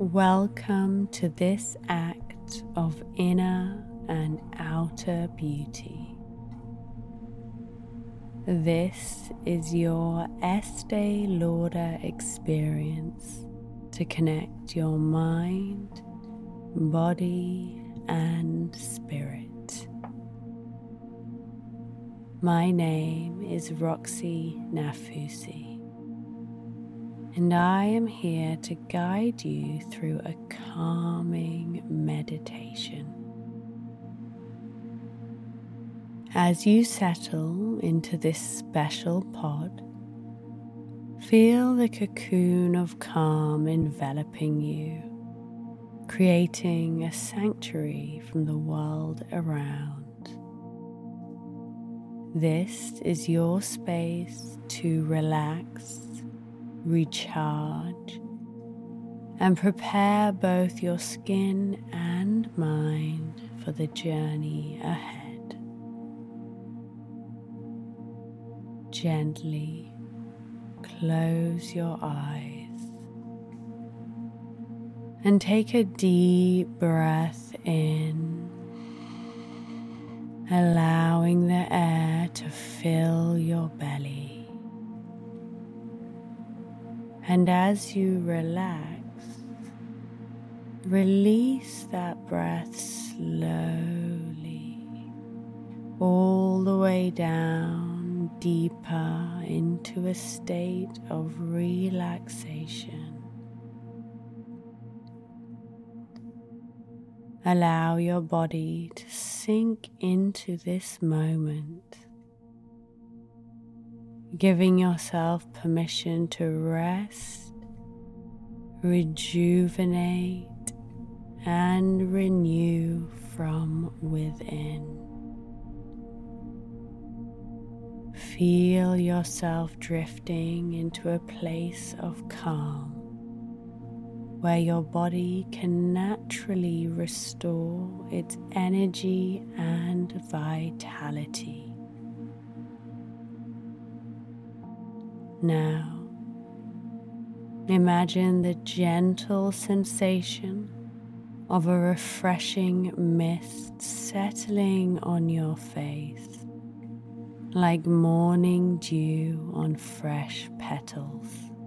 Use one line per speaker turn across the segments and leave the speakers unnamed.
Welcome to this act of inner and outer beauty. This is your Estee Lauder experience to connect your mind, body, and spirit. My name is Roxy Nafusi, and I am here to guide you through a calming meditation. As you settle into this special pod, feel the cocoon of calm enveloping you, creating a sanctuary from the world around. This is your space to relax, recharge, and prepare both your skin and mind for the journey ahead. Gently close your eyes and take a deep breath in, allowing the air to fill your belly. And as you relax, release that breath slowly, all the way down, deeper into a state of relaxation. Allow your body to sink into this moment, giving yourself permission to rest, rejuvenate, and renew from within. Feel yourself drifting into a place of calm, where your body can naturally restore its energy and vitality. Now, imagine the gentle sensation of a refreshing mist settling on your face, like morning dew on fresh petals.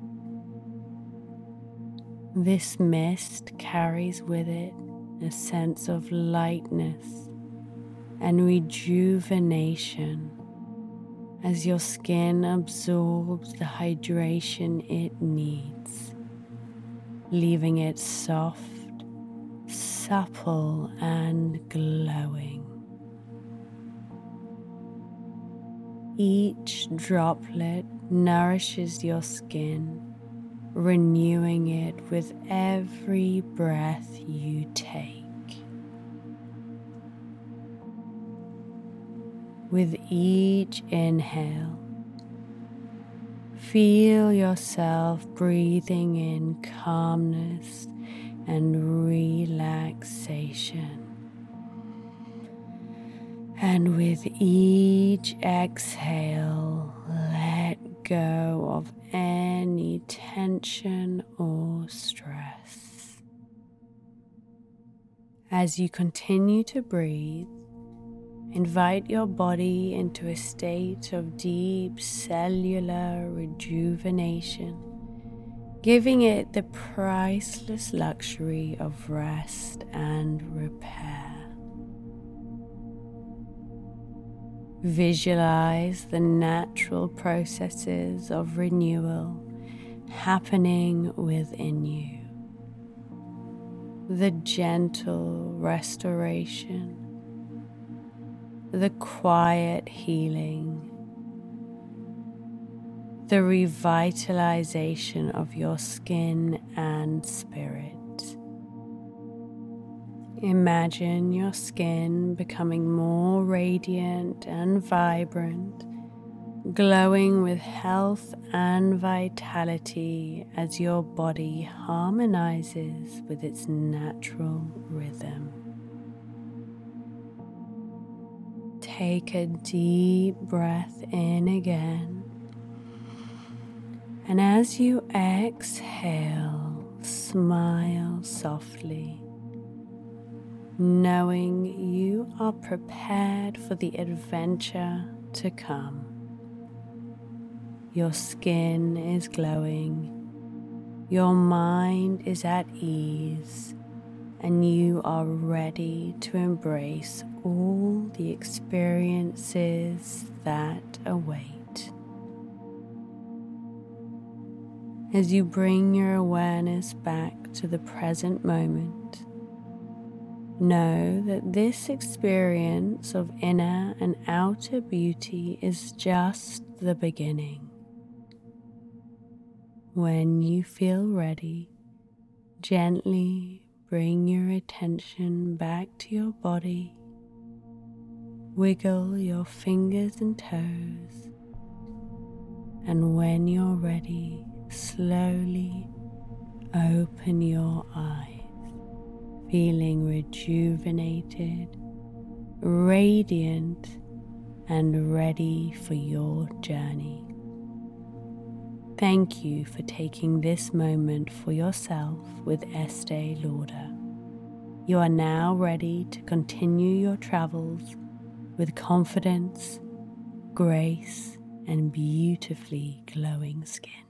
This mist carries with it a sense of lightness and rejuvenation as your skin absorbs the hydration it needs, leaving it soft, supple, and glowing. Each droplet nourishes your skin, renewing it with every breath you take. With each inhale, feel yourself breathing in calmness and relaxation. And with each exhale, let go of any tension or stress. As you continue to breathe, invite your body into a state of deep cellular rejuvenation, giving it the priceless luxury of rest and repair. Visualize the natural processes of renewal happening within you. The gentle restoration, the quiet healing, the revitalization of your skin and spirit. Imagine your skin becoming more radiant and vibrant, glowing with health and vitality as your body harmonizes with its natural rhythm. Take a deep breath in again, and as you exhale, smile softly, knowing you are prepared for the adventure to come. Your skin is glowing, your mind is at ease, and you are ready to embrace all the experiences that await. As you bring your awareness back to the present moment, know that this experience of inner and outer beauty is just the beginning. When you feel ready, gently bring your attention back to your body. Wiggle your fingers and toes, and when you're ready, slowly open your eyes, feeling rejuvenated, radiant, and ready for your journey. Thank you for taking this moment for yourself with Estee Lauder. You are now ready to continue your travels with confidence, grace, and beautifully glowing skin.